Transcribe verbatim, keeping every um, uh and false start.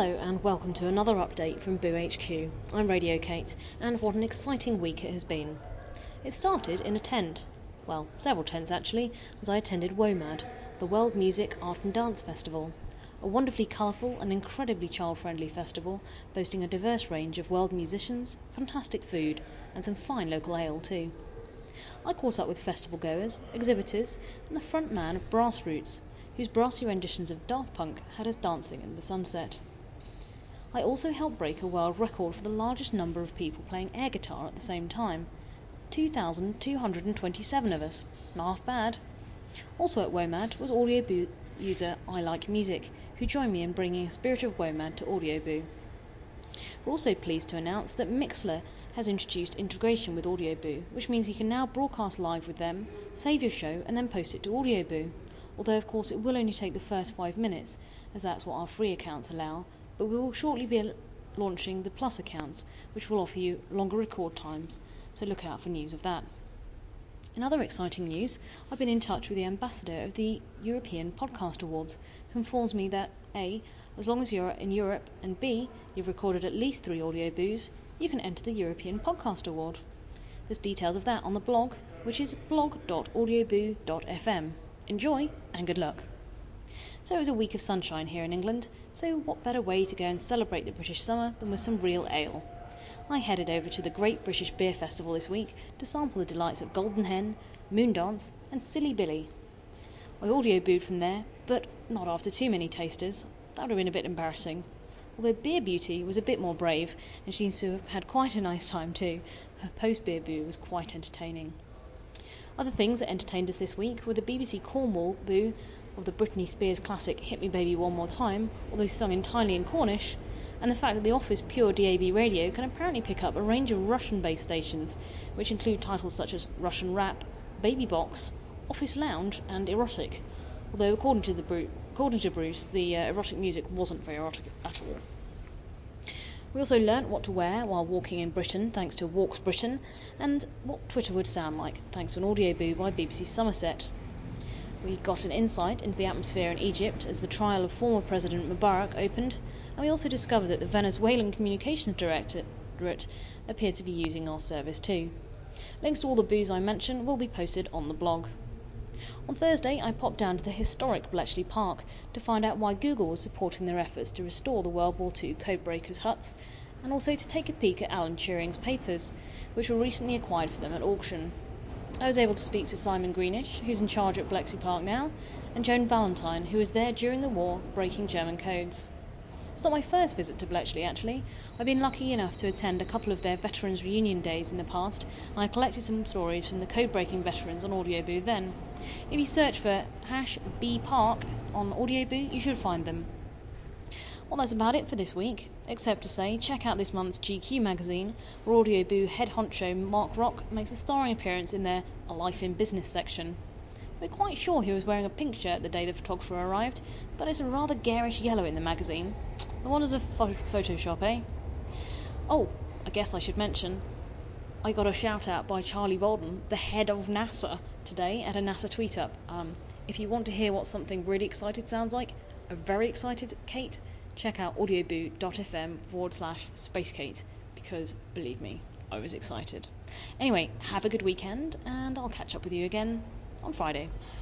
Hello and welcome to another update from Boo H Q. I'm Radio Kate, and what an exciting week it has been. It started in a tent, well, several tents actually, as I attended WOMAD, the World Music, Art and Dance Festival, a wonderfully colourful and incredibly child-friendly festival boasting a diverse range of world musicians, fantastic food, and some fine local ale too. I caught up with festival goers, exhibitors, and the front man of Brass Roots, whose brassy renditions of Daft Punk had us dancing in the sunset. I also helped break a world record for the largest number of people playing air guitar at the same time. two thousand two hundred twenty-seven of us. Not half bad. Also at WOMAD was Audioboo user I Like Music, who joined me in bringing a spirit of WOMAD to Audioboo. We're also pleased to announce that Mixlr has introduced integration with Audioboo, which means you can now broadcast live with them, save your show, and then post it to Audioboo. Although of course it will only take the first five minutes, as that's what our free accounts allow, but we will shortly be launching the Plus accounts, which will offer you longer record times, so look out for news of that. In other exciting news, I've been in touch with the ambassador of the European Podcast Awards, who informs me that A, as long as you're in Europe, and B, you've recorded at least three Audioboos, you can enter the European Podcast Award. There's details of that on the blog, which is blog dot audioboo dot f m. Enjoy, and good luck. So it was a week of sunshine here in England, so what better way to go and celebrate the British summer than with some real ale? I headed over to the Great British Beer Festival this week to sample the delights of Golden Hen, Moondance and Silly Billy. I audio-booed from there, but not after too many tasters. That would have been a bit embarrassing. Although Beer Beauty was a bit more brave and seems to have had quite a nice time too. Her post-beer boo was quite entertaining. Other things that entertained us this week were the B B C Cornwall boo of the Britney Spears classic Hit Me Baby One More Time, although sung entirely in Cornish, and the fact that the Office Pure D A B radio can apparently pick up a range of Russian-based stations, which include titles such as Russian Rap, Baby Box, Office Lounge and Erotic, although according to, the Bru- according to Bruce, the uh, erotic music wasn't very erotic at all. We also learnt what to wear while walking in Britain, thanks to Walks Britain, and what Twitter would sound like, thanks to an audioboo by B B C Somerset. We got an insight into the atmosphere in Egypt as the trial of former President Mubarak opened, and we also discovered that the Venezuelan Communications Directorate appeared to be using our service too. Links to all the boos I mentioned will be posted on the blog. On Thursday, I popped down to the historic Bletchley Park to find out why Google was supporting their efforts to restore the World War Two codebreakers' huts, and also to take a peek at Alan Turing's papers, which were recently acquired for them at auction. I was able to speak to Simon Greenish, who's in charge at Bletchley Park now, and Joan Valentine, who was there during the war breaking German codes. It's not my first visit to Bletchley, actually. I've been lucky enough to attend a couple of their Veterans Reunion Days in the past, and I collected some stories from the code-breaking veterans on Audioboo then. If you search for hash bpark on Audioboo, you should find them. Well, that's about it for this week, except to say check out this month's G Q magazine, where Audioboo head honcho Mark Rock makes a starring appearance in their A Life in Business section. We're quite sure he was wearing a pink shirt the day the photographer arrived, but it's a rather garish yellow in the magazine. The wonders of pho- Photoshop, eh? Oh, I guess I should mention, I got a shout out by Charlie Bolden, the head of NASA, today at a NASA tweet up. Um, if you want to hear what something really excited sounds like, a very excited Kate, check out audioboo dot f m forward slash space Kate, because believe me, I was excited. Anyway, have a good weekend, and I'll catch up with you again on Friday.